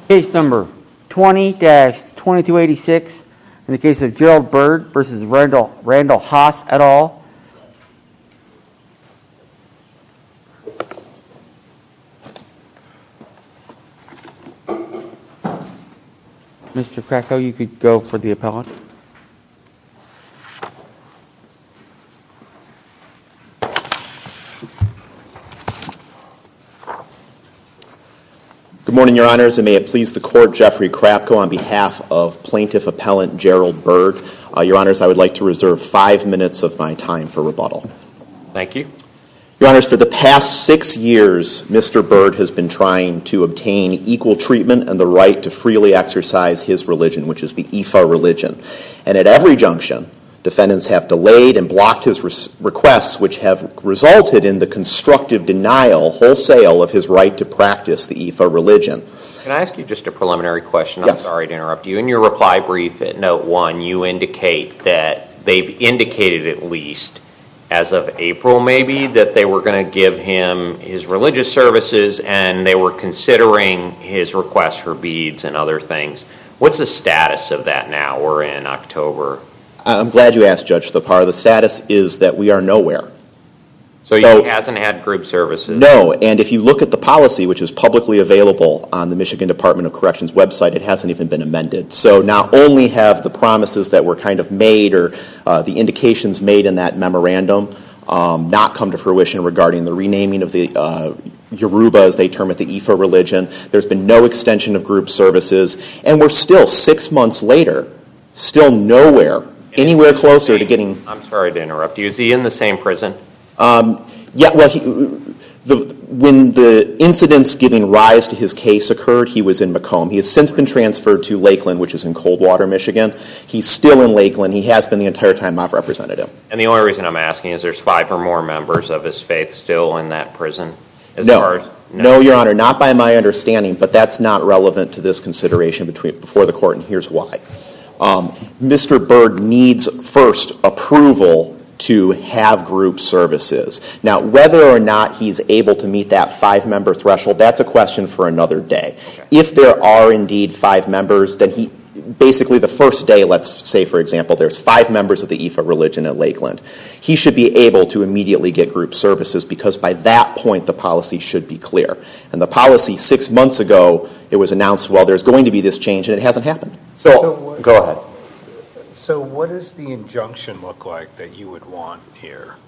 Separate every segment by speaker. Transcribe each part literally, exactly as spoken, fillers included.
Speaker 1: Case number twenty dash twenty-two eighty-six in the case of Gerald Bird versus Randall, Randall Haas et al. Mister Krakow, you could go for the appellant.
Speaker 2: Good morning, Your Honors, and may it please the Court, Jeffrey Krapko on behalf of Plaintiff Appellant Gerald Bird. Uh, Your Honors, I would like to reserve five minutes of my time for rebuttal.
Speaker 3: Thank you.
Speaker 2: Your Honors, for the past six years, Mister Bird has been trying to obtain equal treatment and the right to freely exercise his religion, which is the I F A religion. And at every junction, defendants have delayed and blocked his re- requests, which have resulted in the constructive denial, wholesale, of his right to practice the I F A religion.
Speaker 3: Can I ask you just a preliminary question? I'm
Speaker 2: yes.
Speaker 3: sorry to interrupt you. In your reply brief at note one, you indicate that they've indicated at least, as of April maybe, that they were going to give him his religious services and they were considering his request for beads and other things. What's the status of that now? We're in October.
Speaker 2: I'm glad you asked, Judge Thapar. The status is that we are nowhere.
Speaker 3: So, so he hasn't had group services?
Speaker 2: No, and if you look at the policy, which is publicly available on the Michigan Department of Corrections website, it hasn't even been amended. So not only have the promises that were kind of made or uh, the indications made in that memorandum um, not come to fruition regarding the renaming of the uh, Yoruba, as they term it, the I F A religion. There's been no extension of group services, and we're still, six months later, still nowhere anywhere closer to getting...
Speaker 3: I'm sorry to interrupt you. Is he in the same prison?
Speaker 2: Um, yeah, well, he, the, when the incidents giving rise to his case occurred, he was in Macomb. He has since been transferred to Lakeland, which is in Coldwater, Michigan. He's still in Lakeland. He has been the entire time I've represented him.
Speaker 3: And the only reason I'm asking is there's five or more members of his faith still in that prison? As
Speaker 2: no.
Speaker 3: Far as, no.
Speaker 2: No, Your Honor, not by my understanding, but that's not relevant to this consideration between, before the court, and here's why. Um, Mister Bird needs first approval to have group services. Now, whether or not he's able to meet that five-member threshold, that's a question for another day. Okay. If there are indeed five members, then he basically the first day, let's say, for example, there's five members of the I F A religion at Lakeland. He should be able to immediately get group services because by that point the policy should be clear. And the policy six months ago, it was announced, well, there's going to be this change, and it hasn't happened.
Speaker 3: So,
Speaker 4: so what,
Speaker 3: go ahead.
Speaker 4: So what does the injunction look like that you would want here?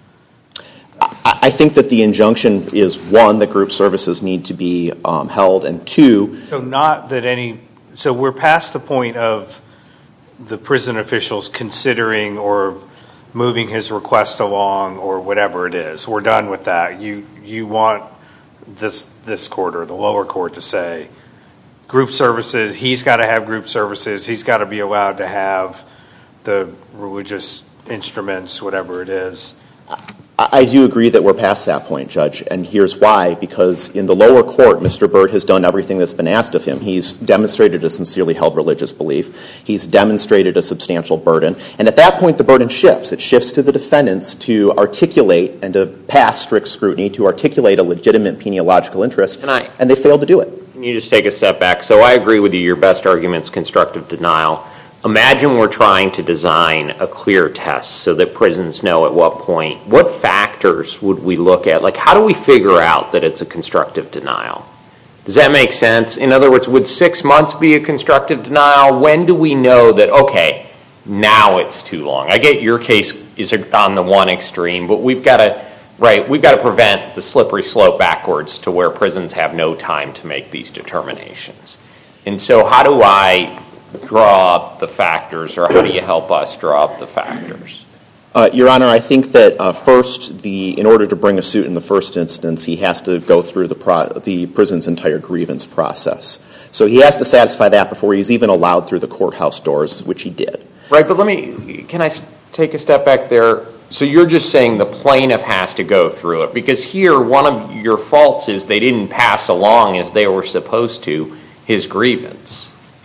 Speaker 2: I, I think that the injunction is, one, that group services need to be um, held, and two...
Speaker 4: So not that any... So we're past the point of the prison officials considering or moving his request along or whatever it is. We're done with that. You you want this this court or the lower court to say group services, he's got to have group services, he's got to be allowed to have the religious instruments, whatever it is.
Speaker 2: I do agree that we're past that point, Judge, and here's why. Because in the lower court, Mister Bird has done everything that's been asked of him. He's demonstrated a sincerely held religious belief. He's demonstrated a substantial burden. And at that point, the burden shifts. It shifts to the defendants to articulate and to pass strict scrutiny, to articulate a legitimate peniological interest,
Speaker 3: and, I,
Speaker 2: and they failed to do it.
Speaker 3: Can you just take a step back? So I agree with you. Your best argument's constructive denial. Imagine we're trying to design a clear test so that prisons know at what point. What factors would we look at? Like, how do we figure out that it's a constructive denial? Does that make sense? In other words, would six months be a constructive denial? When do we know that, okay, now it's too long? I get your case is on the one extreme, but we've got to, right, we've got to prevent the slippery slope backwards to where prisons have no time to make these determinations. And so how do I draw up the factors, or how do you help us draw up the factors?
Speaker 2: Uh, Your Honor, I think that uh, first, the in order to bring a suit in the first instance, he has to go through the pro- the prison's entire grievance process. So he has to satisfy that before he's even allowed through the courthouse doors, which he did.
Speaker 3: Right, but let me, can I take a step back there? So you're just saying the plaintiff has to go through it, because here one of your faults is they didn't pass along as they were supposed to his grievance.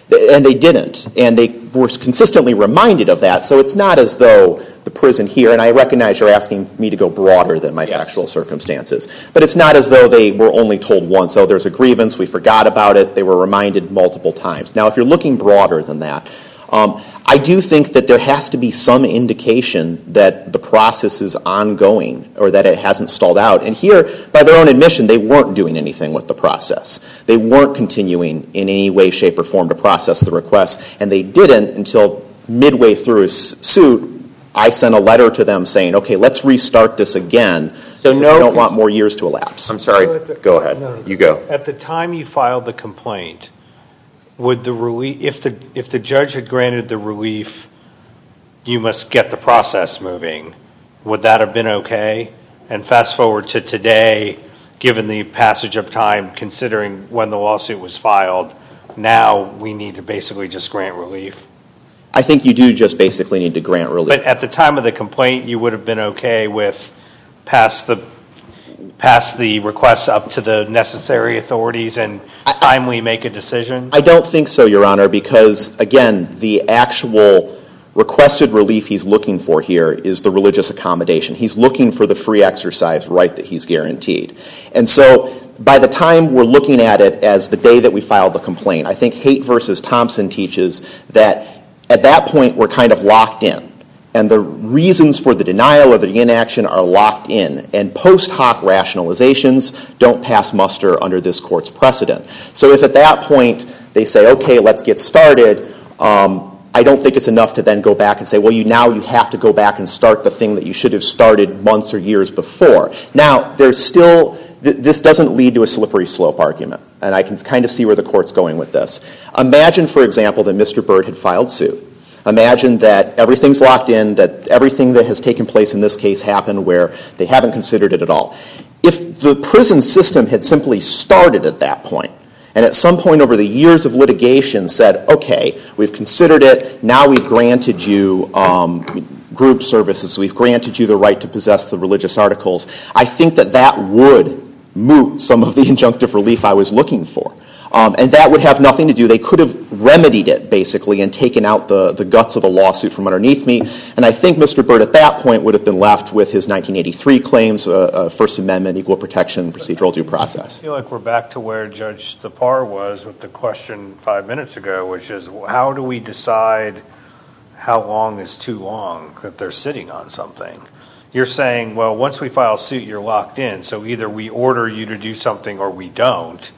Speaker 2: And they didn't. And they were consistently reminded of that. So it's not as though the prison here, and I recognize you're asking me to go broader than my
Speaker 3: Yes.
Speaker 2: factual circumstances, but it's not as though they were only told once, oh, there's a grievance, we forgot about it. They were reminded multiple times. Now, if you're looking broader than that, um, I do think that there has to be some indication that the process is ongoing or that it hasn't stalled out. And here, by their own admission, they weren't doing anything with the process. They weren't continuing in any way, shape, or form to process the request, and they didn't until midway through his suit. I sent a letter to them saying, okay, let's restart this again.
Speaker 3: So
Speaker 2: because
Speaker 3: no
Speaker 2: we don't
Speaker 3: cons-
Speaker 2: want more years to elapse.
Speaker 3: I'm sorry,
Speaker 4: So at the-
Speaker 3: go ahead.
Speaker 4: No, no.
Speaker 3: You go.
Speaker 4: At the time you filed the complaint, would the relief, if the if the judge had granted the relief, you must get the process moving, would that have been okay? And fast forward to today, given the passage of time, considering when the lawsuit was filed, now we need to basically just grant relief.
Speaker 2: I think you do just basically need to grant relief.
Speaker 4: But at the time of the complaint, you would have been okay with pass the pass the requests up to the necessary authorities and timely make a decision?
Speaker 2: I don't think so, Your Honor, because, again, the actual requested relief he's looking for here is the religious accommodation. He's looking for the free exercise right that he's guaranteed. And so by the time we're looking at it as the day that we filed the complaint, I think Haight versus Thompson teaches that at that point we're kind of locked in. And the reasons for the denial or the inaction are locked in. And post hoc rationalizations don't pass muster under this court's precedent. So if at that point they say, okay, let's get started, um, I don't think it's enough to then go back and say, well, you now you have to go back and start the thing that you should have started months or years before. Now, there's still, th- this doesn't lead to a slippery slope argument. And I can kind of see where the court's going with this. Imagine, for example, that Mister Byrd had filed suit. Imagine that everything's locked in, that everything that has taken place in this case happened where they haven't considered it at all. If the prison system had simply started at that point, and at some point over the years of litigation said, okay, we've considered it, now we've granted you um, group services, we've granted you the right to possess the religious articles, I think that that would moot some of the injunctive relief I was looking for. Um, and that would have nothing to do, they could have remedied it, basically, and taken out the, the guts of the lawsuit from underneath me. And I think Mister Byrd at that point would have been left with his nineteen eighty-three claims, uh, uh, First Amendment, equal protection, procedural due process.
Speaker 4: I feel like we're back to where Judge Thapar was with the question five minutes ago, which is how do we decide how long is too long that they're sitting on something? You're saying, well, once we file suit, you're locked in, so either we order you to do something or we don't.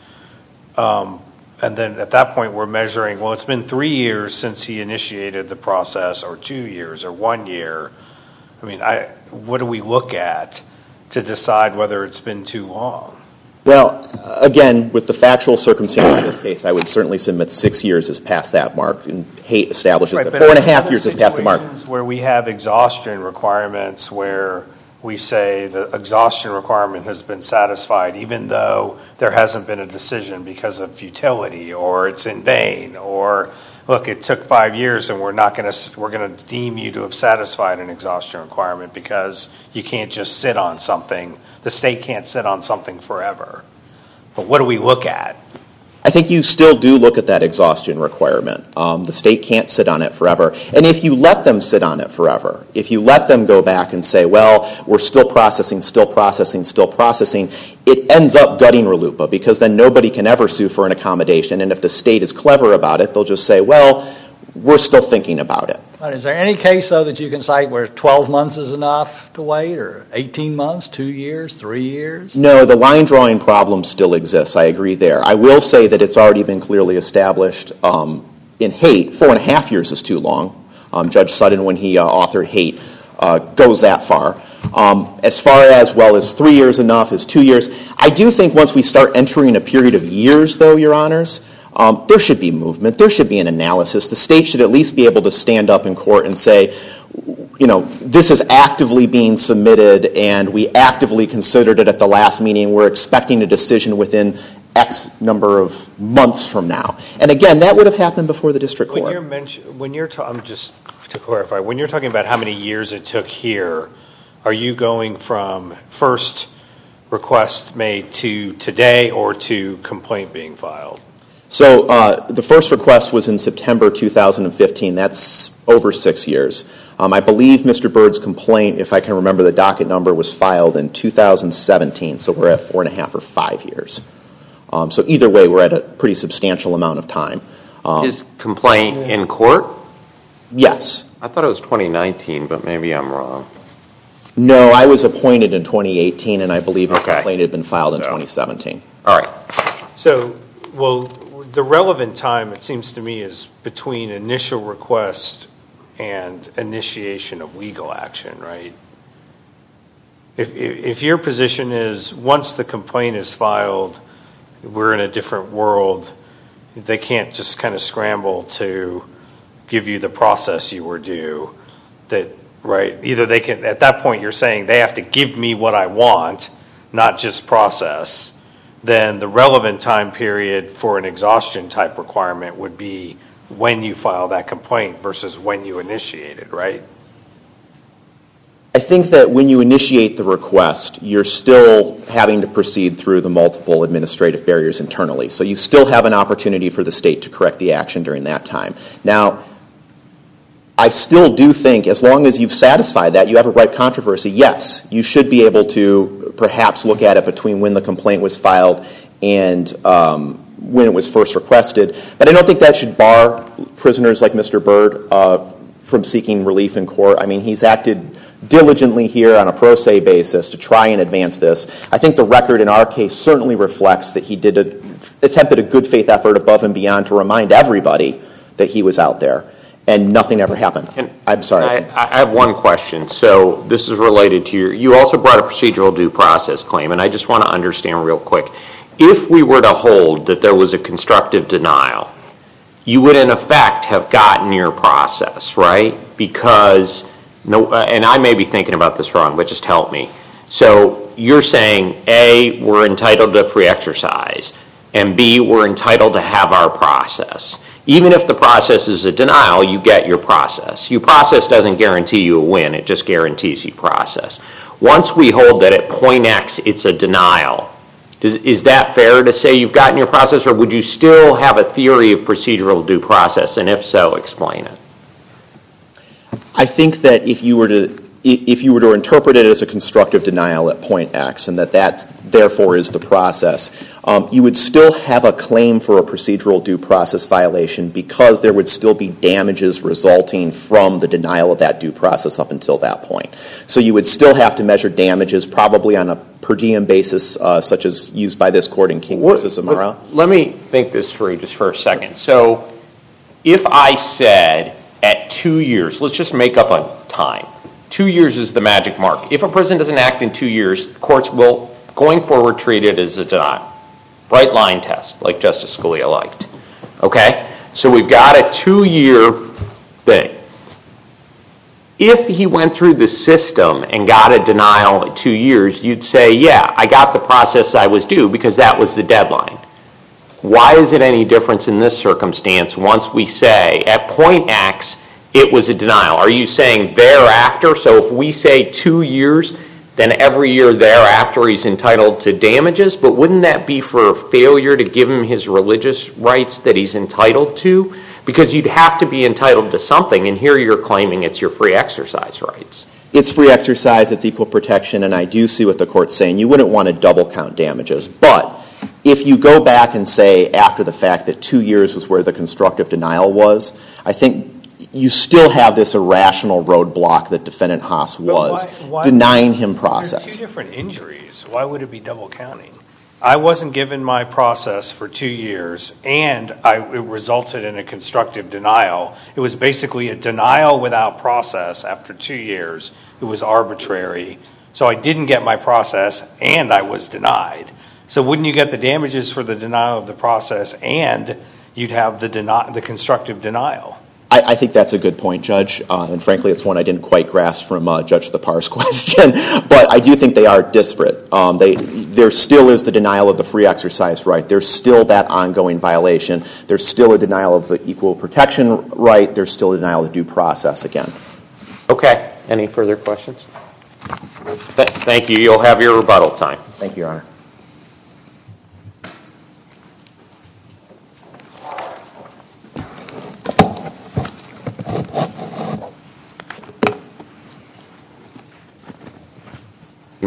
Speaker 4: Um, and then at that point, we're measuring, well, it's been three years since he initiated the process, or two years, or one year. I mean, I, what do we look at to decide whether it's been too long?
Speaker 2: Well, again, with the factual circumstance in this case, I would certainly submit six years is past that mark, and Haight establishes
Speaker 4: Right,
Speaker 2: that
Speaker 4: but
Speaker 2: four and a
Speaker 4: in
Speaker 2: half
Speaker 4: other
Speaker 2: years is past the mark.
Speaker 4: situations where we have exhaustion requirements, where we say the exhaustion requirement has been satisfied, even though there hasn't been a decision because of futility, or it's in vain, or look, it took five years, and we're not going to we're going to deem you to have satisfied an exhaustion requirement because you can't just sit on something. The state can't sit on something forever. But what do we look at?
Speaker 2: I think you still do look at that exhaustion requirement. Um, the state can't sit on it forever. And if you let them sit on it forever, if you let them go back and say, well, we're still processing, still processing, still processing, it ends up gutting RLUIPA, because then nobody can ever sue for an accommodation. And if the state is clever about it, they'll just say, well, we're still thinking about it.
Speaker 5: Is there any case, though, that you can cite where twelve months is enough to wait, or eighteen months, two years, three years?
Speaker 2: No, the line drawing problem still exists. I agree there. I will say that it's already been clearly established um, in Haight. Four and a half years is too long. Um, Judge Sutton, when he uh, authored Haight, uh, goes that far. Um, as far as, well, is three years enough, is two years? I do think once we start entering a period of years, though, Your Honors, Um, there should be movement. There should be an analysis. The state should at least be able to stand up in court and say, you know, this is actively being submitted, and we actively considered it at the last meeting. We're expecting a decision within X number of months from now. And again, that would have happened before the district court.
Speaker 4: When you're mention, when you're ta- I'm just to clarify, when you're talking about how many years it took here, are you going from first request made to today or to complaint being filed?
Speaker 2: So uh, the first request was in September two thousand fifteen. That's over six years. Um, I believe Mister Byrd's complaint, if I can remember the docket number, was filed in two thousand seventeen, so we're at four and a half or five years. Um, so either way, we're at a pretty substantial amount of time. Um,
Speaker 3: His complaint in court?
Speaker 2: yes.
Speaker 3: I thought it was twenty nineteen, but maybe I'm wrong.
Speaker 2: No, I was appointed in twenty eighteen, and I believe his
Speaker 3: Okay.
Speaker 2: complaint had been filed in
Speaker 3: So-
Speaker 2: twenty seventeen.
Speaker 3: All right.
Speaker 4: So, well, the relevant time, it seems to me, is between initial request and initiation of legal action, right? If, if if your position is, once the complaint is filed, we're in a different world, they can't just kind of scramble to give you the process you were due, that, right? Either they can, at that point, you're saying they have to give me what I want, not just process. Then the relevant time period for an exhaustion type requirement would be when you file that complaint versus when you initiate it, right?
Speaker 2: I think that when you initiate the request, you're still having to proceed through the multiple administrative barriers internally. So you still have an opportunity for the state to correct the action during that time. Now, I still do think, as long as you've satisfied that, you have a right controversy, yes, you should be able to perhaps look at it between when the complaint was filed and um, when it was first requested. But I don't think that should bar prisoners like Mister Byrd uh, from seeking relief in court. I mean, he's acted diligently here on a pro se basis to try and advance this. I think the record in our case certainly reflects that he did a, attempted a good faith effort above and beyond to remind everybody that he was out there, and nothing ever happened.
Speaker 3: And
Speaker 2: I'm sorry.
Speaker 3: I, I have one question. So this is related to your, you also brought a procedural due process claim, and I just want to understand real quick. If we were to hold that there was a constructive denial, you would in effect have gotten your process, right? Because, no, and I may be thinking about this wrong, but just help me. So you're saying, A, we're entitled to free exercise, and B, we're entitled to have our process. Even if the process is a denial, you get your process. Your process doesn't guarantee you a win, it just guarantees you process. Once we hold that at point X it's a denial, Is, is that fair to say you've gotten your process, or would you still have a theory of procedural due process? And if so, explain it.
Speaker 2: I think that if you were to if you were to interpret it as a constructive denial at point X, and that that's therefore is the process, um, you would still have a claim for a procedural due process violation because there would still be damages resulting from the denial of that due process up until that point. So you would still have to measure damages probably on a per diem basis, uh, such as used by this court in King versus Amara.
Speaker 3: Let me think this through just for a second. So if I said at two years, let's just make up a time. Two years is the magic mark. If a prison doesn't act in two years, courts will, going forward, treat it as a denial. Bright line test, like Justice Scalia liked. Okay? So we've got a two-year thing. If he went through the system and got a denial at two years, you'd say, yeah, I got the process I was due because that was the deadline. Why is it any difference in this circumstance once we say at point X it was a denial? Are you saying thereafter? So if we say two years, then every year thereafter he's entitled to damages? But wouldn't that be for a failure to give him his religious rights that he's entitled to? Because you'd have to be entitled to something, and here you're claiming it's your free exercise rights.
Speaker 2: It's free exercise, it's equal protection, and I do see what the court's saying. You wouldn't want to double count damages. But if you go back and say after the fact that two years was where the constructive denial was, I think you still have this irrational roadblock that Defendant Haas was,
Speaker 4: why- why-
Speaker 2: denying him
Speaker 4: They're
Speaker 2: process.
Speaker 4: two different injuries. Why would it be double counting? I wasn't given my process for two years, and I, it resulted in a constructive denial. It was basically a denial without process after two years. It was arbitrary. So I didn't get my process, and I was denied. So wouldn't you get the damages for the denial of the process, and you'd have the deni- the constructive denial?
Speaker 2: I, I think that's a good point, Judge, uh, and frankly it's one I didn't quite grasp from uh, Judge Thapar's question, but I do think they are disparate. Um, they, there still is the denial of the free exercise right. There's still that ongoing violation. There's still a denial of the equal protection right. There's still a denial of due process again.
Speaker 3: Okay. Any further questions? Th- thank you. You'll have your rebuttal time.
Speaker 2: Thank you, Your Honor.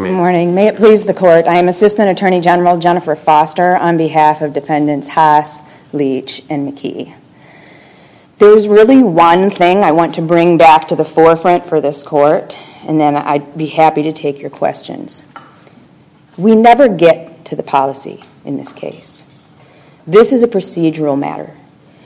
Speaker 3: may.
Speaker 6: Good morning. May it please the court, I am Assistant Attorney General Jennifer Foster on behalf of defendants Haas, Leach, and McKee. There's really one thing I want to bring back to the forefront for this court, and then I'd be happy to take your questions. We never get to the policy in this case. This is a procedural matter.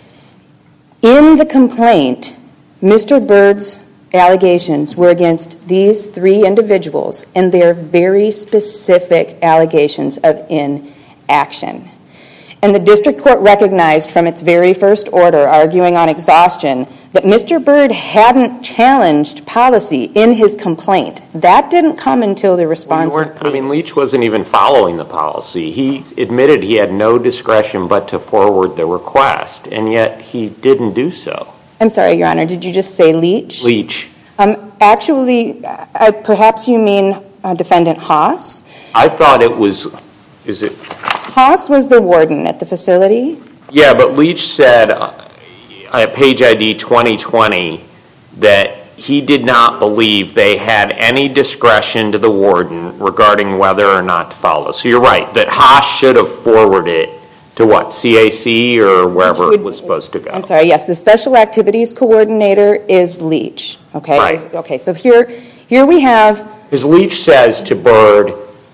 Speaker 6: In the complaint, Mister Byrd's allegations were against these three individuals, and they're very specific allegations of inaction. And the district court recognized from its very first order, arguing on exhaustion, that Mister Byrd hadn't challenged policy in his complaint. That didn't come until the response.
Speaker 3: Well, I mean, Leach wasn't even following the policy. He admitted he had no discretion but to forward the request, and yet he didn't do so.
Speaker 6: I'm sorry, Your Honor, did you just say Leach?
Speaker 3: Leach.
Speaker 6: Um, actually, I, perhaps you mean uh, Defendant Haas.
Speaker 3: I thought it was, is it?
Speaker 6: Haas was the warden at the facility.
Speaker 3: Yeah, but Leach said uh, at page I D twenty twenty that he did not believe they had any discretion to the warden regarding whether or not to follow. So you're right, that Haas should have forwarded it to what, C A C or wherever would, it was supposed to go?
Speaker 6: I'm sorry, yes, the Special Activities Coordinator is Leach, okay?
Speaker 3: Right.
Speaker 6: Is, okay, so here, here we have...
Speaker 3: Because Leach says to Byrd,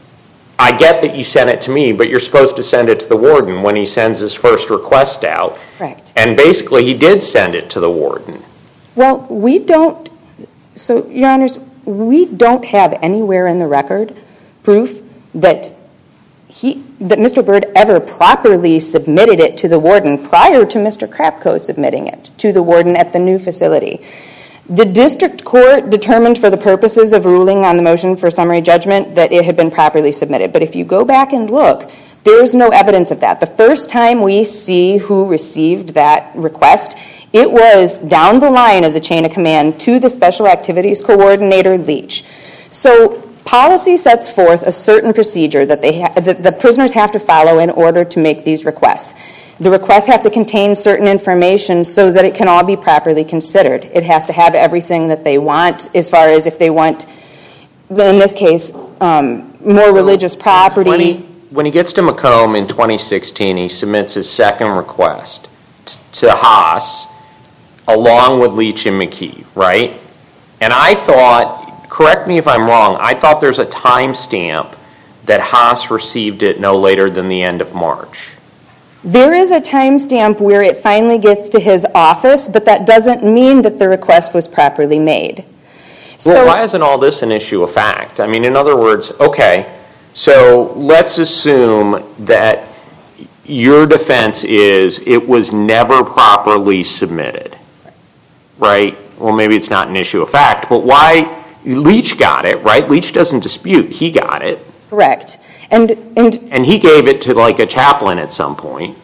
Speaker 3: I get that you sent it to me, but you're supposed to send it to the warden when he sends his first request out.
Speaker 6: Correct.
Speaker 3: And basically he did send it to the warden.
Speaker 6: Well, we don't, so Your Honors, we don't have anywhere in the record proof that he, that Mister Byrd ever properly submitted it to the warden prior to Mister Krapko submitting it to the warden at the new facility. The district court determined for the purposes of ruling on the motion for summary judgment that it had been properly submitted. But if you go back and look, there's no evidence of that. The first time we see who received that request, it was down the line of the chain of command to the Special Activities Coordinator, Leach. So policy sets forth a certain procedure that, they ha- that the prisoners have to follow in order to make these requests. The requests have to contain certain information so that it can all be properly considered. It has to have everything that they want, as far as if they want, in this case, um, more religious property.
Speaker 3: When he, when he gets to Macomb in twenty sixteen, he submits his second request t- to Haas, along with Leach and McKee, right? And I thought, correct me if I'm wrong, I thought there's a time stamp that Haas received it no later than the end of March.
Speaker 6: There is a timestamp where it finally gets to his office, but that doesn't mean that the request was properly made. So,
Speaker 3: well, why isn't all this an issue of fact? I mean, in other words, okay, so let's assume that your defense is it was never properly submitted, right? Well, maybe it's not an issue of fact, but why? Leach got it, right? Leach doesn't dispute. He got it.
Speaker 6: Correct. And, and
Speaker 3: and he gave it to like a chaplain at some point.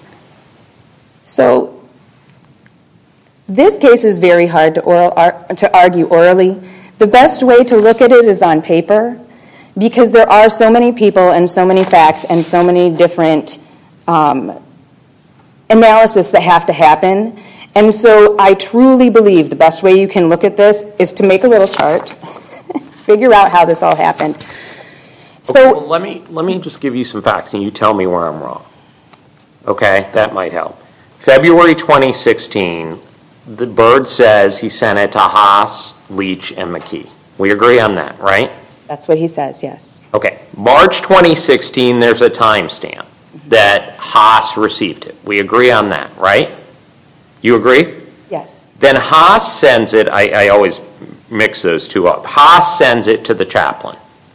Speaker 6: So this case is very hard to, oral, ar- to argue orally. The best way to look at it is on paper, because there are so many people and so many facts and so many different um, analysis that have to happen. And so I truly believe the best way you can look at this is to make a little chart, figure out how this all happened.
Speaker 3: Okay,
Speaker 6: So
Speaker 3: well, let me let me just give you some facts, and you tell me where I'm wrong. Okay, that might help. February twenty sixteen, the Byrd says he sent it to Haas, Leach, and McKee. We agree on that, right?
Speaker 6: that's what he says, yes.
Speaker 3: Okay, March twenty sixteen, there's a timestamp that Haas received it. We agree on that, right? You agree?
Speaker 6: Yes.
Speaker 3: Then Haas sends it, I, I always mix those two up. Haas sends it to the chaplain.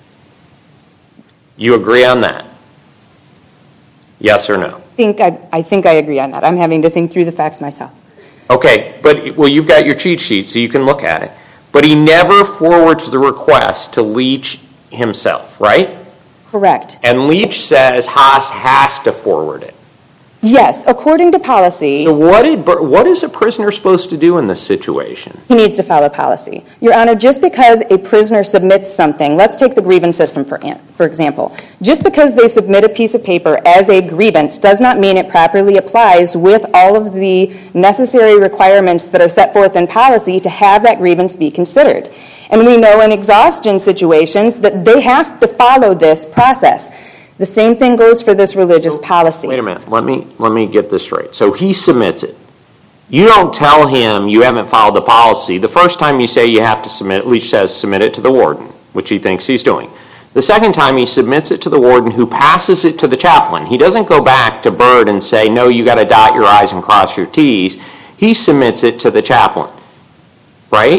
Speaker 3: You agree on that? Yes or no?
Speaker 6: I think I, I think I agree on that. I'm having to think through the facts myself.
Speaker 3: Okay, but, well, you've got your cheat sheet, so you can look at it. But he never forwards the request to Leach himself, right?
Speaker 6: Correct.
Speaker 3: And Leach says Haas has to forward it.
Speaker 6: Yes, according to policy,
Speaker 3: So what did, Bur- what is a prisoner supposed to do in this situation?
Speaker 6: he needs to follow policy. Your Honor, just because a prisoner submits something, let's take the grievance system for, an- for example. Just because they submit a piece of paper as a grievance does not mean it properly applies with all of the necessary requirements that are set forth in policy to have that grievance be considered. And we know in exhaustion situations that they have to follow this process. The same thing goes for this religious policy.
Speaker 3: Wait a minute, let me, let me get this straight. So he submits it. You don't tell him you haven't followed the policy. The first time you say you have to submit, Leach says submit it to the warden, which he thinks he's doing. The second time he submits it to the warden, who passes it to the chaplain. He doesn't go back to Byrd and say, no, you got to dot your I's and cross your T's. He submits it to the chaplain, right?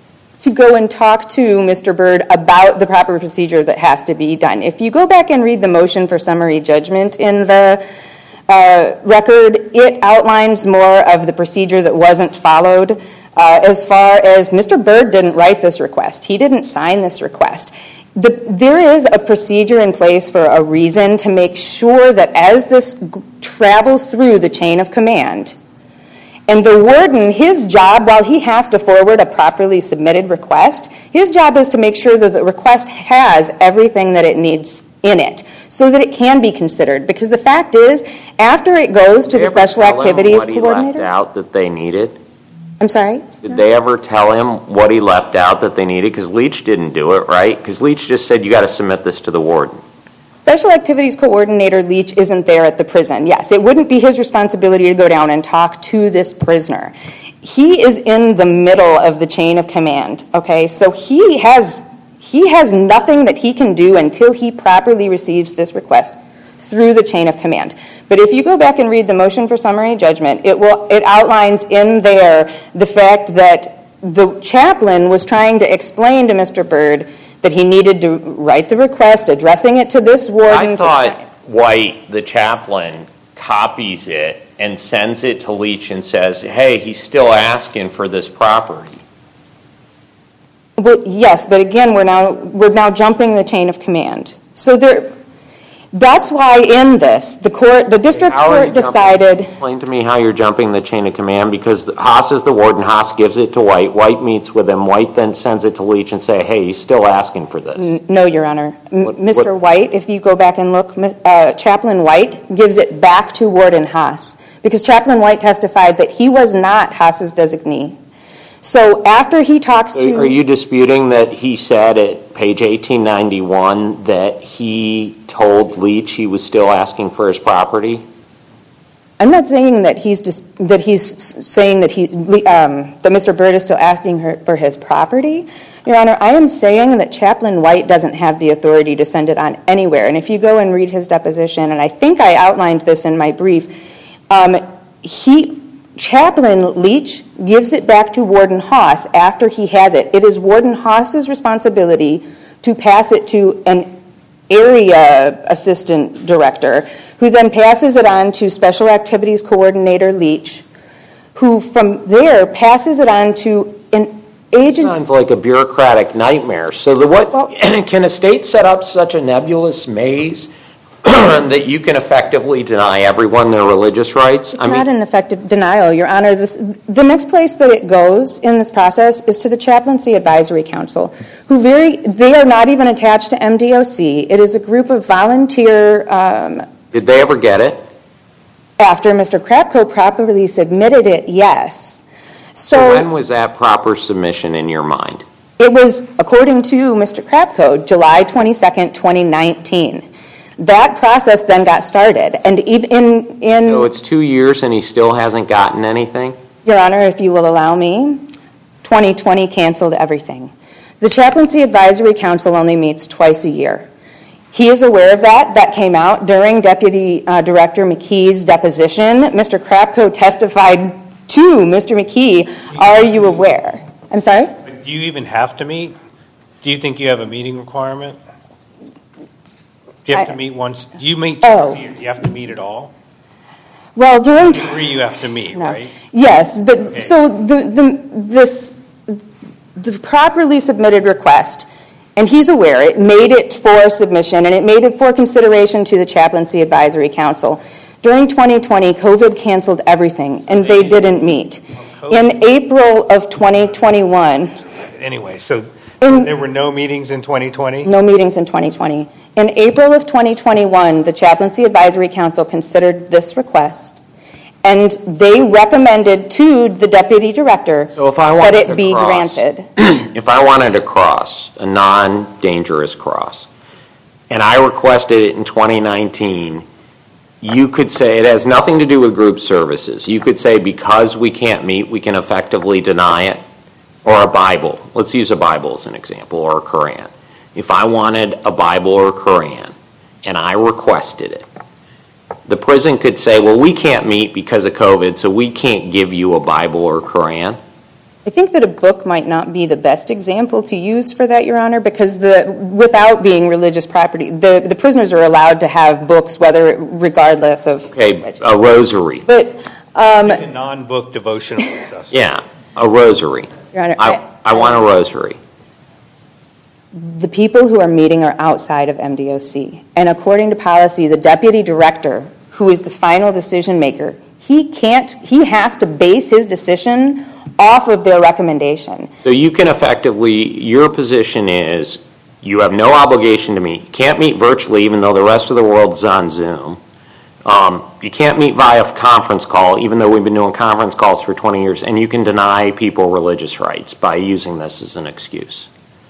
Speaker 6: To go and talk to Mister Byrd about the proper procedure that has to be done. If you go back and read the motion for summary judgment in the uh, record, it outlines more of the procedure that wasn't followed. Uh, as far as Mister Byrd didn't write this request. He didn't sign this request. The, there is a procedure in place for a reason to make sure that as this g- travels through the chain of command, and the warden, his job, while he has to forward a properly submitted request, his job is to make sure that the request has everything that it needs in it so that it can be considered. Because the fact is, after it goes to the special activities
Speaker 3: Did they ever tell him what he
Speaker 6: coordinator...
Speaker 3: left out that they needed?
Speaker 6: I'm sorry?
Speaker 3: Did they ever tell him what he left out that they needed? Because Leach didn't do it, right? Because Leach just said, you got to submit this to the warden.
Speaker 6: Special Activities Coordinator Leach isn't there at the prison. Yes, it wouldn't be his responsibility to go down and talk to this prisoner. He is in the middle of the chain of command, okay? So he has, he has nothing that he can do until he properly receives this request through the chain of command. But if you go back and read the motion for summary judgment, it will it outlines in there the fact that the chaplain was trying to explain to Mister Byrd that he needed to write the request, addressing it to this warden.
Speaker 3: I thought White, the chaplain, copies it and sends it to Leach and says, hey, he's still asking for this property.
Speaker 6: Well, yes, but again, we're now we're now jumping the chain of command. So there, that's why in this, the court, the district
Speaker 3: How are you
Speaker 6: court
Speaker 3: jumping-
Speaker 6: decided.
Speaker 3: Explain to me how you're jumping the chain of command, because Haas is the warden, Haas gives it to White, White meets with him, White then sends it to Leach and say, hey, he's still asking for this.
Speaker 6: No, Your Honor. M-
Speaker 3: What-
Speaker 6: Mister
Speaker 3: what-
Speaker 6: White, if you go back and look, uh, Chaplain White gives it back to Warden Haas because Chaplain White testified that he was not Haas's designee. So after he talks to...
Speaker 3: Are you disputing that he said at page eighteen ninety-one that he told Leach he was still asking for his property?
Speaker 6: I'm not saying that he's dis- that he's s- saying that he um, that Mister Byrd is still asking her for his property, Your Honor. I am saying that Chaplain White doesn't have the authority to send it on anywhere. And if you go and read his deposition, and I think I outlined this in my brief, um, he Chaplain Leach gives it back to Warden Haas after he has it. It is Warden Haas's responsibility to pass it to an area assistant director, who then passes it on to Special Activities Coordinator Leach, who from there passes it on to an agency.
Speaker 3: Sounds like a bureaucratic nightmare. So the what,
Speaker 6: Well-
Speaker 3: can a state set up such a nebulous maze that you can effectively deny everyone their religious rights? I
Speaker 6: Not
Speaker 3: mean,
Speaker 6: an effective denial, Your Honor. This, the next place that it goes in this process is to the Chaplaincy Advisory Council, who very, they are not even attached to M D O C. It is a group of volunteer, um,
Speaker 3: did they ever get it?
Speaker 6: after Mister Krapko properly submitted it, yes.
Speaker 3: So
Speaker 6: So
Speaker 3: when was that proper submission in your mind?
Speaker 6: it was, according to Mister Krapko, July twenty-second, twenty nineteen. That process then got started, and even in, in
Speaker 3: So it's two years and he still hasn't gotten anything?
Speaker 6: Your Honor, if you will allow me, twenty twenty canceled everything. The Chaplaincy Advisory Council only meets twice a year. He is aware of that. That came out during Deputy uh, Director McKee's deposition. Mister Krapko testified to Mister McKee, are you aware? I'm sorry?
Speaker 4: But do you even have to meet? Do you think you have a meeting requirement? Do you have
Speaker 6: I-
Speaker 4: to meet once? Do you meet
Speaker 6: Oh.
Speaker 4: twice a year? Do you have to meet at all?
Speaker 6: Well, during...
Speaker 4: Three you have to meet,
Speaker 6: No.
Speaker 4: right?
Speaker 6: Yes, but
Speaker 4: Okay.
Speaker 6: so the, the, this, the properly submitted request, and he's aware, it made it for submission and it made it for consideration to the Chaplaincy Advisory Council. During twenty twenty, COVID canceled everything, and they didn't meet. In April of twenty twenty-one,
Speaker 4: Anyway, so
Speaker 6: In-
Speaker 4: there were no meetings in twenty twenty?
Speaker 6: no meetings in twenty twenty. In April of twenty twenty-one, the Chaplaincy Advisory Council considered this request, and they recommended to the deputy director
Speaker 3: So if I
Speaker 6: that
Speaker 3: wanted
Speaker 6: it
Speaker 3: to
Speaker 6: be
Speaker 3: cross-
Speaker 6: granted.
Speaker 3: If I wanted to cross, a non-dangerous cross, and I requested it in twenty nineteen, you could say it has nothing to do with group services. You could say because we can't meet, we can effectively deny it. Or a Bible. Let's use a Bible as an example, or a Quran. If I wanted a Bible or a Quran, and I requested it, the prison could say, well, we can't meet because of COVID, so we can't give you a Bible or Quran.
Speaker 6: I think that a book might not be the best example to use for that, Your Honor, because the without being religious property, the, the prisoners are allowed to have books, whether regardless of.
Speaker 3: Okay, a rosary.
Speaker 6: But um,
Speaker 4: A non-book devotional accessible.
Speaker 3: Yeah, a rosary.
Speaker 6: Your Honor,
Speaker 3: I,
Speaker 6: I-
Speaker 3: I want a rosary.
Speaker 6: the people who are meeting are outside of M D O C, and according to policy, the deputy director, who is the final decision maker, he can't. He has to base his decision off of their recommendation.
Speaker 3: So you can effectively, your position is, you have no obligation to meet. You can't meet virtually, even though the rest of the world is on Zoom. Um, you can't meet via conference call, even though we've been doing conference calls for twenty years, and you can deny people religious rights by using this as an excuse.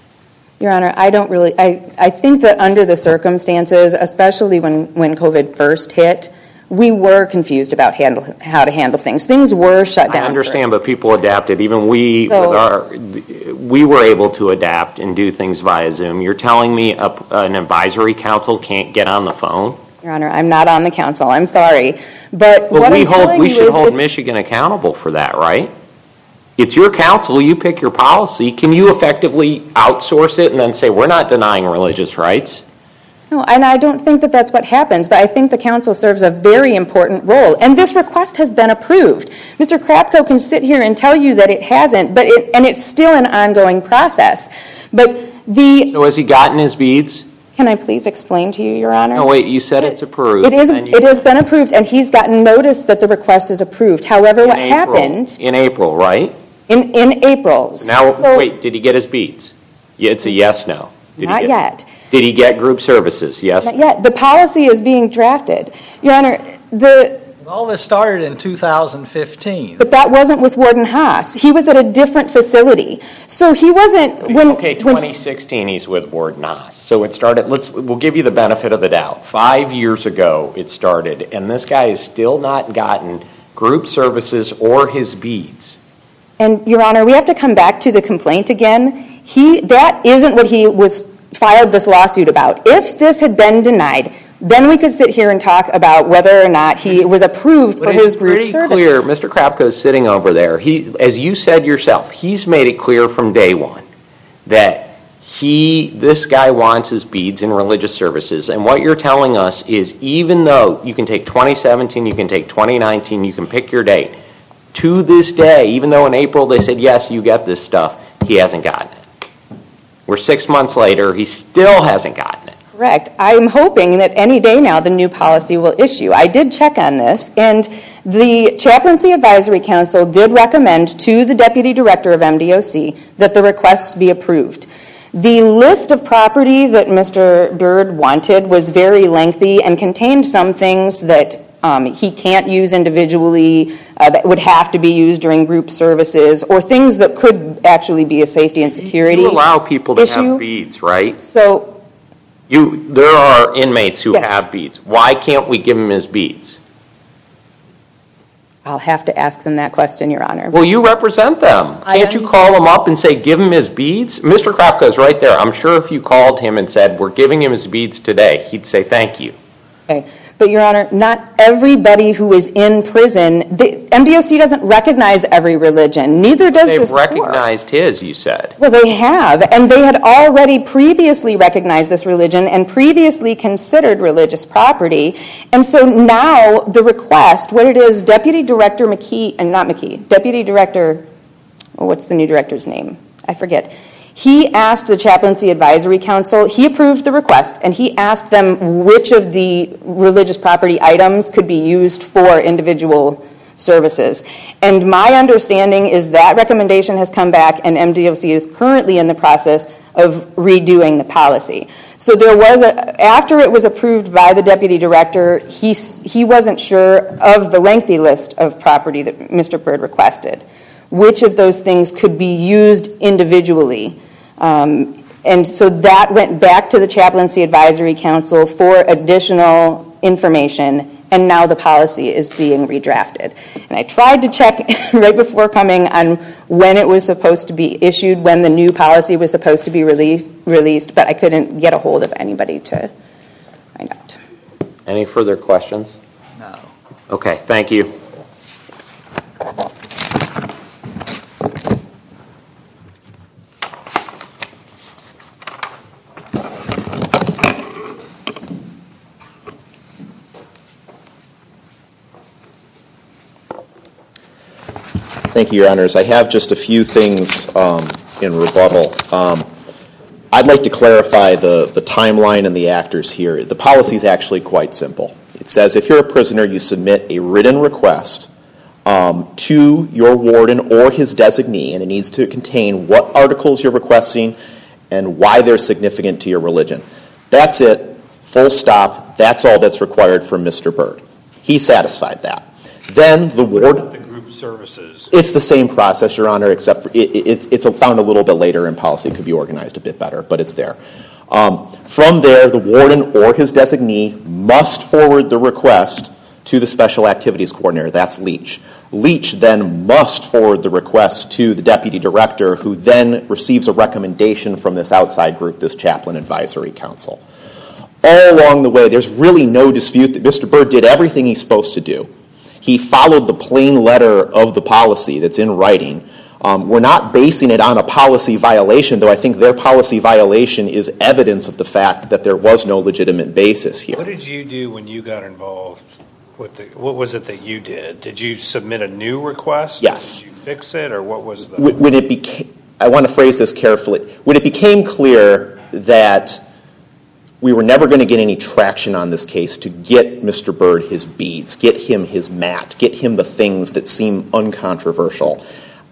Speaker 6: Your Honor, I don't really, I, I think that under the circumstances, especially when, when COVID first hit, we were confused about handle, how to handle things. Things were shut down.
Speaker 3: I
Speaker 6: for-
Speaker 3: understand, but people adapted. Even we,
Speaker 6: So-
Speaker 3: with our, we were able to adapt and do things via Zoom. You're telling me a, an advisory council can't get on the phone?
Speaker 6: Your Honor, I'm not on the council, I'm sorry. But
Speaker 3: Well,
Speaker 6: what
Speaker 3: we
Speaker 6: I'm
Speaker 3: hold,
Speaker 6: telling
Speaker 3: we
Speaker 6: you
Speaker 3: should
Speaker 6: is
Speaker 3: hold
Speaker 6: it's-
Speaker 3: Michigan accountable for that, right? It's your council, you pick your policy. Can you effectively outsource it and then say, we're not denying religious rights?
Speaker 6: No, and I don't think that that's what happens, but I think the council serves a very important role. And this request has been approved. Mister Krapko can sit here and tell you that it hasn't, but it, and it's still an ongoing process. But the,
Speaker 3: So has he gotten his beads?
Speaker 6: can I please explain to you, Your Honor?
Speaker 3: No, wait, you said it's approved.
Speaker 6: It is,
Speaker 3: and you-
Speaker 6: it has been approved, and he's gotten notice that the request is approved. However,
Speaker 3: in
Speaker 6: what
Speaker 3: April.
Speaker 6: happened
Speaker 3: In April, right?
Speaker 6: in, in April.
Speaker 3: Now,
Speaker 6: so-
Speaker 3: wait, did he get his beads? Yeah, it's a yes, no. Did he
Speaker 6: Not
Speaker 3: get-
Speaker 6: yet.
Speaker 3: Did he get group services? Yes?
Speaker 6: Not yet. The policy is being drafted. Your Honor, the,
Speaker 5: All this started in two thousand fifteen.
Speaker 6: but that wasn't with Warden Haas. He was at a different facility. So he wasn't, when...
Speaker 3: Okay,
Speaker 6: when-
Speaker 3: twenty sixteen, he's with Warden Haas. So it started, let's, we'll give you the benefit of the doubt. Five years ago, it started, and this guy has still not gotten group services or his beads.
Speaker 6: And, Your Honor, we have to come back to the complaint again. He, that isn't what he was filed this lawsuit about. If this had been denied, then we could sit here and talk about whether or not he was approved for
Speaker 3: But
Speaker 6: his
Speaker 3: it's
Speaker 6: group
Speaker 3: pretty
Speaker 6: service.
Speaker 3: clear, Mister Krapko is sitting over there. He, as you said yourself, he's made it clear from day one that he, this guy wants his beads in religious services. And what you're telling us is even though you can take twenty seventeen, you can take twenty nineteen, you can pick your date, to this day, even though in April they said, yes, you get this stuff, he hasn't gotten it. We're six months later, he still hasn't gotten it.
Speaker 6: Correct. I'm hoping that any day now the new policy will issue. I did check on this, and the Chaplaincy Advisory Council did recommend to the Deputy Director of M D O C that the requests be approved. The list of property that Mister Byrd wanted was very lengthy and contained some things that um, he can't use individually, uh, that would have to be used during group services, or things that could actually be a safety and security
Speaker 3: You allow people to
Speaker 6: issue.
Speaker 3: have beads, right?
Speaker 6: So
Speaker 3: You, there are inmates who
Speaker 6: Yes.
Speaker 3: have beads. Why can't we give him his beads?
Speaker 6: I'll have to ask them that question, Your Honor.
Speaker 3: Well, you represent them.
Speaker 6: I
Speaker 3: Can't you
Speaker 6: understand.
Speaker 3: call him up and say, give him his beads? Mister Krapko's right there. I'm sure if you called him and said, we're giving him his beads today, he'd say, thank you.
Speaker 6: Okay. But, Your Honor, not everybody who is in prison, the, M D O C doesn't recognize every religion. Neither does
Speaker 3: They've
Speaker 6: this court.
Speaker 3: recognized his, you said.
Speaker 6: Well, they have, and they had already previously recognized this religion and previously considered religious property. And so now the request, what it is, Deputy Director McKee, and not McKee, Deputy Director, oh, what's the new director's name? I forget. He asked the Chaplaincy Advisory Council, he approved the request, and he asked them which of the religious property items could be used for individual services. And my understanding is that recommendation has come back, and M D O C is currently in the process of redoing the policy. So there was a, after it was approved by the deputy director, he, he wasn't sure of the lengthy list of property that Mister Byrd requested, which of those things could be used individually. Um, and so that went back to the Chaplaincy Advisory Council for additional information, and now the policy is being redrafted. And I tried to check right before coming on when it was supposed to be issued, when the new policy was supposed to be released, released, but I couldn't get a hold of anybody to find out.
Speaker 3: Any further questions?
Speaker 5: No.
Speaker 3: Okay, thank you.
Speaker 2: Thank you, Your Honors. I have just a few things um, in rebuttal. Um, I'd like to clarify the, the timeline and the actors here. The policy is actually quite simple. It says if you're a prisoner, you submit a written request um, to your warden or his designee, and it needs to contain what articles you're requesting and why they're significant to your religion. That's it. Full stop. That's all that's required from Mister Byrd. He satisfied that. Then the warden...
Speaker 4: Services.
Speaker 2: It's the same process, Your Honor, except for it, it, it's found a little bit later in policy. It could be organized a bit better, but it's there. Um, from there, the warden or his designee must forward the request to the Special Activities Coordinator. That's Leach. Leach then must forward the request to the Deputy Director, who then receives a recommendation from this outside group, this Chaplain Advisory Council. All along the way, there's really no dispute that Mister Byrd did everything he's supposed to do. He followed the plain letter of the policy that's in writing. Um, we're not basing it on a policy violation, though I think their policy violation is evidence of the fact that there was no legitimate basis here.
Speaker 4: What did you do when you got involved with the, what was it that you did? Did you submit a new request?
Speaker 2: Yes.
Speaker 4: Did you fix it, or what was the...
Speaker 2: When it became, I want to phrase this carefully. When it became clear that we were never going to get any traction on this case to get Mister Byrd his beads, get him his mat, get him the things that seem uncontroversial,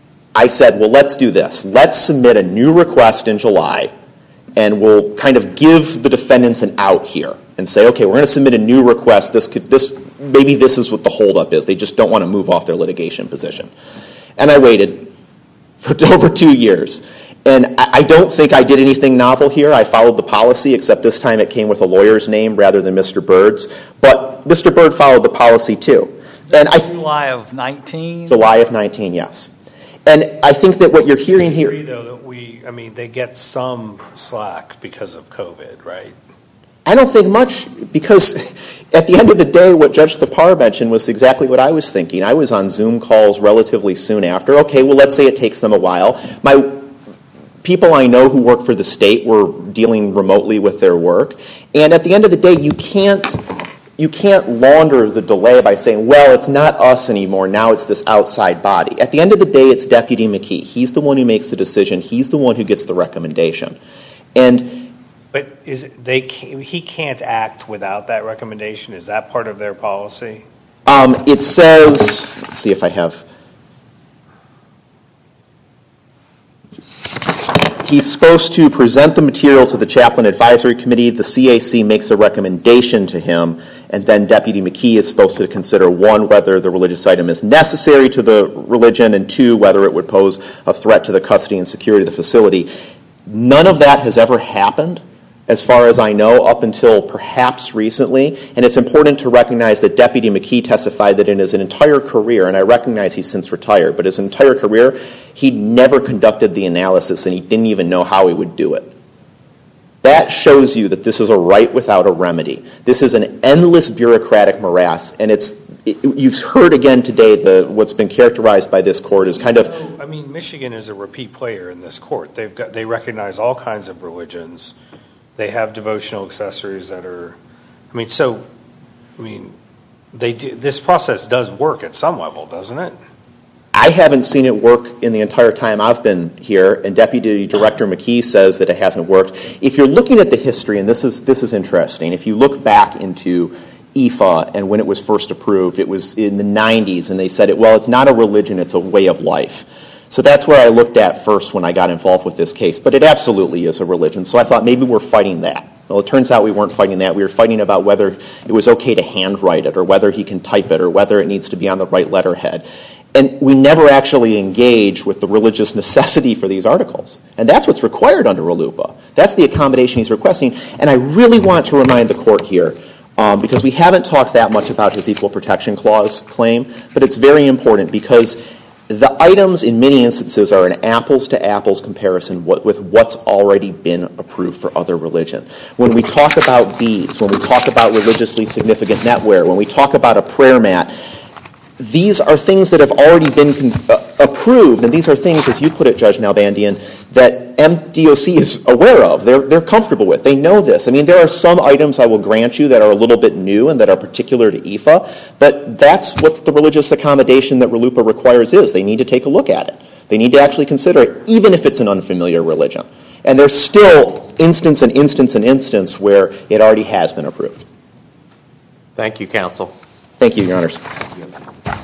Speaker 2: I said, well, let's do this. Let's submit a new request in July, and we'll kind of give the defendants an out here and say, okay, we're going to submit a new request. This could, this, maybe this is what the holdup is. They just don't want to move off their litigation position. And I waited for over two years. And I don't think I did anything novel here. I followed the policy, except this time it came with a lawyer's name rather than Mister Byrd's. But Mister Byrd followed the policy too. And I
Speaker 5: July of nineteen?
Speaker 2: July of nineteen, yes. And I think that what you're hearing here...
Speaker 4: I agree, though, that we, I mean, they get some slack because of COVID, right?
Speaker 2: I don't think much, because at the end of the day, what Judge Thapar mentioned was exactly what I was thinking. I was on Zoom calls relatively soon after. Okay, well, let's say it takes them a while. My people I know who work for the state were dealing remotely with their work. And at the end of the day, you can't, you can't launder the delay by saying, well, it's not us anymore, now it's this outside body. At the end of the day, it's Deputy McKee. He's the one who makes the decision. He's the one who gets the recommendation. And
Speaker 4: But is it, they can't, he can't act without that recommendation? Is that part of their policy?
Speaker 2: um, it says, let's see if I have... He's supposed to present the material to the Chaplain Advisory Committee. The C A C makes a recommendation to him, and then Deputy McKee is supposed to consider, one, whether the religious item is necessary to the religion, and two, whether it would pose a threat to the custody and security of the facility. None of that has ever happened, as far as I know, up until perhaps recently. And it's important to recognize that Deputy McKee testified that in his entire career, and I recognize he's since retired, but his entire career, he never conducted the analysis, and he didn't even know how he would do it. That shows you that this is a right without a remedy. This is an endless bureaucratic morass, and it's it, you've heard again today the what's been characterized by this court as kind of...
Speaker 4: I mean, Michigan is a repeat player in this court. They've got they recognize all kinds of religions. They have devotional accessories that are, I mean, so, I mean, they do, this process does work at some level, doesn't it?
Speaker 2: I haven't seen it work in the entire time I've been here, and Deputy Director McKee says that it hasn't worked. If you're looking at the history, and this is this is interesting, if you look back into I F A and when it was first approved, it was in the nineties, and they said, it, well, it's not a religion, it's a way of life. So that's where I looked at first when I got involved with this case. But it absolutely is a religion, so I thought maybe we're fighting that. Well, it turns out we weren't fighting that. We were fighting about whether it was okay to handwrite it, or whether he can type it, or whether it needs to be on the right letterhead. And we never actually engage with the religious necessity for these articles. And that's what's required under RLUIPA. That's the accommodation he's requesting. And I really want to remind the court here, um, because we haven't talked that much about his Equal Protection Clause claim, but it's very important because the items in many instances are an apples-to-apples comparison with what's already been approved for other religion. When we talk about beads, when we talk about religiously significant netwear, when we talk about a prayer mat, these are things that have already been con- uh, approved, and these are things, as you put it, Judge Nalbandian, that M D O C is aware of. They're, they're comfortable with. They know this. I mean, there are some items, I will grant you, that are a little bit new and that are particular to I F A, but that's what the religious accommodation that RLUIPA requires is. They need to take a look at it. They need to actually consider it, even if it's an unfamiliar religion. And there's still instance and instance and instance where it already has been approved.
Speaker 3: Thank you, counsel.
Speaker 2: Thank you, Your Honors.